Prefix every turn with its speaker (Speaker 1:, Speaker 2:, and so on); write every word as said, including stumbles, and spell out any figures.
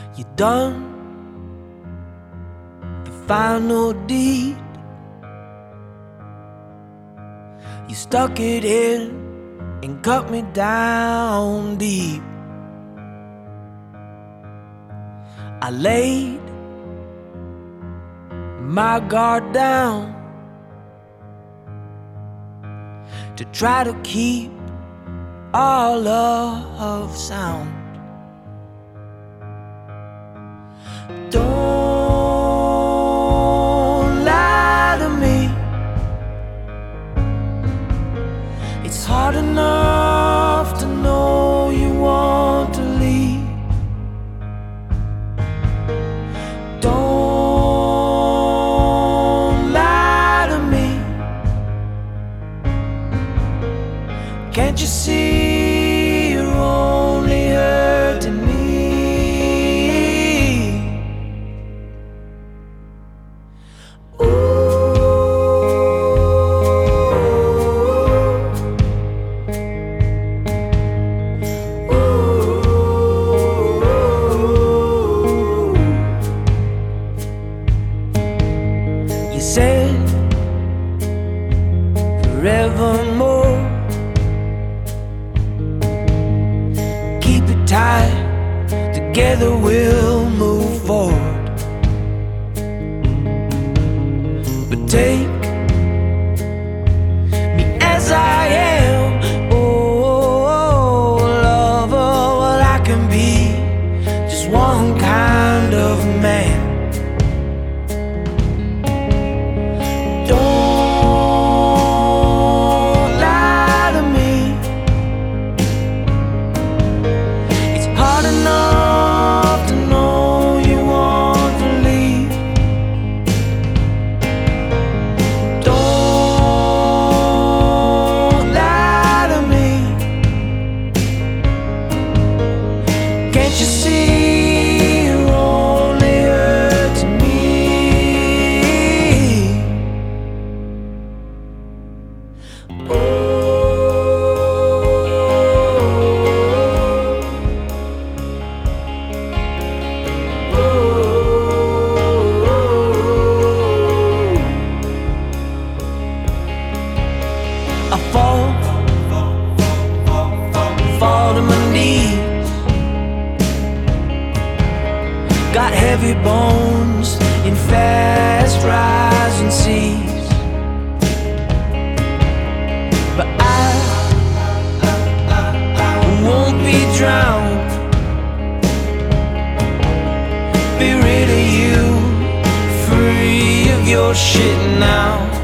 Speaker 1: You done the final deed. You stuck it in and cut me down deep. I laid my guard down to try to keep all love sound. Don't lie to me. It's hard enough to know you want to leave. Don't lie to me. Can't you see you're only hurting me? You said forevermore. Keep it tight, together we'll move forward. But take me as I am, oh lover. Well, I can be just one kind of man. Can't you see you're only hurting me? Oh, oh, oh. I fall, fall to my knees. Got heavy bones in fast rising seas, but I won't be drowned. Be rid of you, free of your shit now.